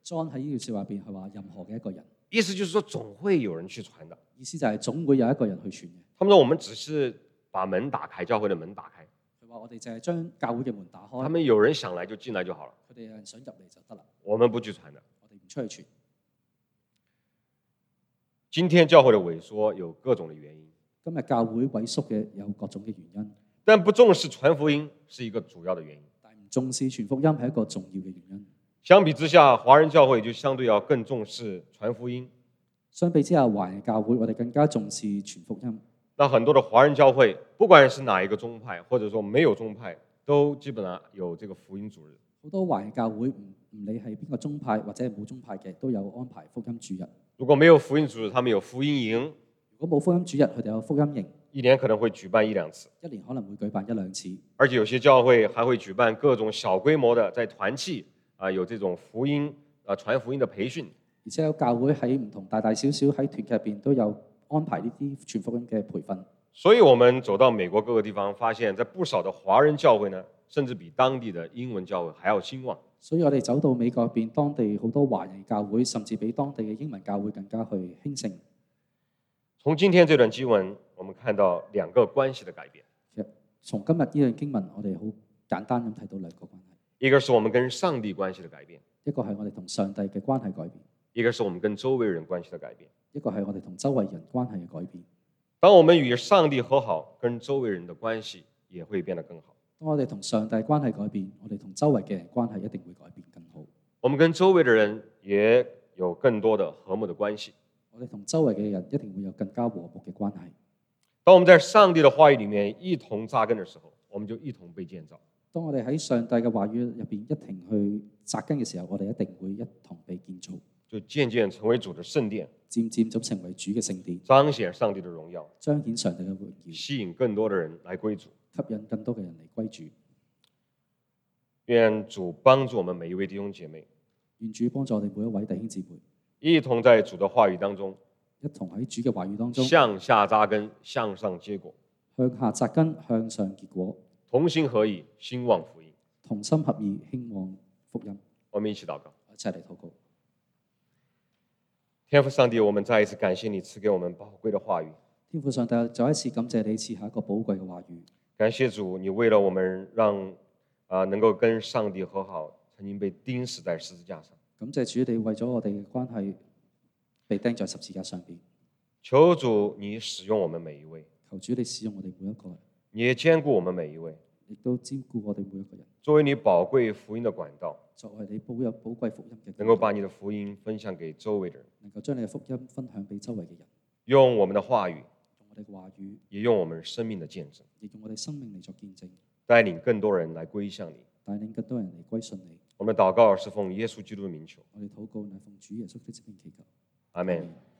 John 喺呢句説話入邊係話任何嘅一個人， 意思就是說總會有人去傳的。 意思就係總會有一個人去傳嘅。 他們說我們只是把門打開，教會的門打開。 佢話我哋就係將教會嘅門打開， 他們有人想來就進來就好了， 佢哋有人想入嚟就得啦， 我們不去傳的。 我哋唔出去傳。 今天教會的萎縮有各種的原因， 今日教會萎縮嘅有各種嘅原因， 但不重視傳福音是一個主要的原因。 但唔重視傳福音係一個重要嘅原因。 相比之下，華人教會就相對要更重視傳福音。 相比之下，華人教會我哋更加重視傳福音。 那很多的華人教會，不管是哪一個宗派，或者說沒有宗派，都基本上有這個福音主日。 好多華人教會唔理係邊個宗派或者係冇宗派嘅，都有安排福音主日。 如果沒有福音主日，他們有福音營。 如果冇福音主日，佢哋有福音營， 一年可能會舉辦一兩次， 一年可能會舉辦一兩次。 而且有些教會還會舉辦各種小規模的在團契有這種福音傳福音的培訓。 而且有教會喺唔同大大小小喺團契入邊都有安排呢啲傳福音嘅培訓。 所以我們走到美國各個地方，發現在不少的華人教會呢，甚至比當地的英文教會還要興旺。 所以我哋走到美國入邊，當地好多華人教會，甚至比當地嘅英文教會更加去興盛。 從今天這段經文，我們看到兩個關係的改變。 其實從今日呢段經文，我哋好簡單咁睇到兩個關係。 一個是我們跟上帝關係的改變， 一個係我哋同上帝嘅關係改變， 一個是我們跟周圍人關係的改變。 一個係我哋同周圍人關係嘅改變。 當我們與上帝和好，跟周圍人的關係也會變得更好。 當我哋同上帝關係改變，我哋同周圍嘅人關係一定會改變更好。 我們跟周圍的人也有更多的和睦的關係。 我哋同周圍嘅人一定會有更加和睦嘅關係。 當我們在上帝的話語裡面一同扎根的時候，我們就一同被建造。 當我哋喺上帝嘅話語入邊一同去扎根嘅時候，我哋一定會一同被建造， 就漸漸成為主的聖殿， 漸漸咁成為主嘅聖殿， 彰顯上帝的榮耀， 彰顯上帝嘅榮耀， 吸引更多的人來歸主， 吸引更多嘅人嚟歸主。 願主幫助我們每一位弟兄姐妹， 願主幫助我哋每一位弟兄姊妹， 一同在主的話語當中， 一同喺主嘅話語當中向下扎根，向上結果， 向下扎根，向上結果， 同心合意，興旺福音。 同心合意，興旺福音。 我們一起禱告。 一齊嚟禱告。 天父上帝，我們再一次感謝你賜給我們寶貴的話語。 天父上帝，再一次感謝你賜下一個寶貴嘅話語。 感謝主，你為了我們讓能夠跟上帝和好，曾經被釘死在十字架上。 感謝主，你為咗我哋嘅關係被釘在十字架上邊。 求主你使用我們每一位， 求主你使用我哋每一個人， 你也兼顧我們每一位， 亦都兼顧我哋每一個人， 作為你寶貴福音的管道， 作為你寶貴福音嘅， 能夠把你的福音分享給周圍的人， 能夠將你嘅福音分享俾周圍嘅人， 用我們的話語， 用我哋嘅話語， 也用我們生命的見證， 亦用我哋生命嚟作見證， 帶領更多人來歸向你， 帶領更多人嚟歸順你。 我們禱告是奉耶穌基督的名求， 我哋禱告乃奉主耶穌的名祈求。 阿們。